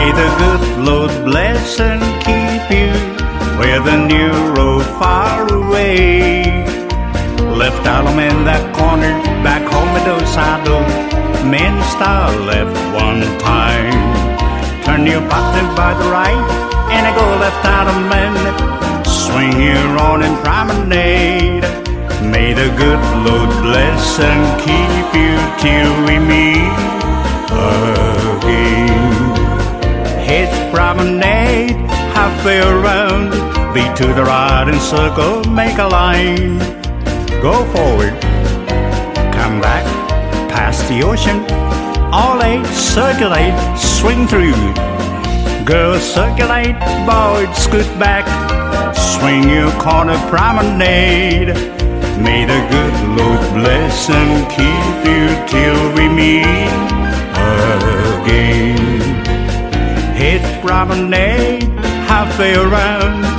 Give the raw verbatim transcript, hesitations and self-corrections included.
May the good Lord bless and keep you with a new road far away. Left Alum in that corner, back home at Osado, main star left one time. Turn your button by the right, and I go left Alum and swing here on in promenade. May the good Lord bless and keep you till we meet again. Hit promenade, halfway around, be to the right and circle, make a line. Go forward, come back, past the ocean, all eight, circulate, swing through. Girls circulate, boys scoot back, swing your corner promenade. May the good Lord bless and keep you till we meet again. Hit promenade, halfway around,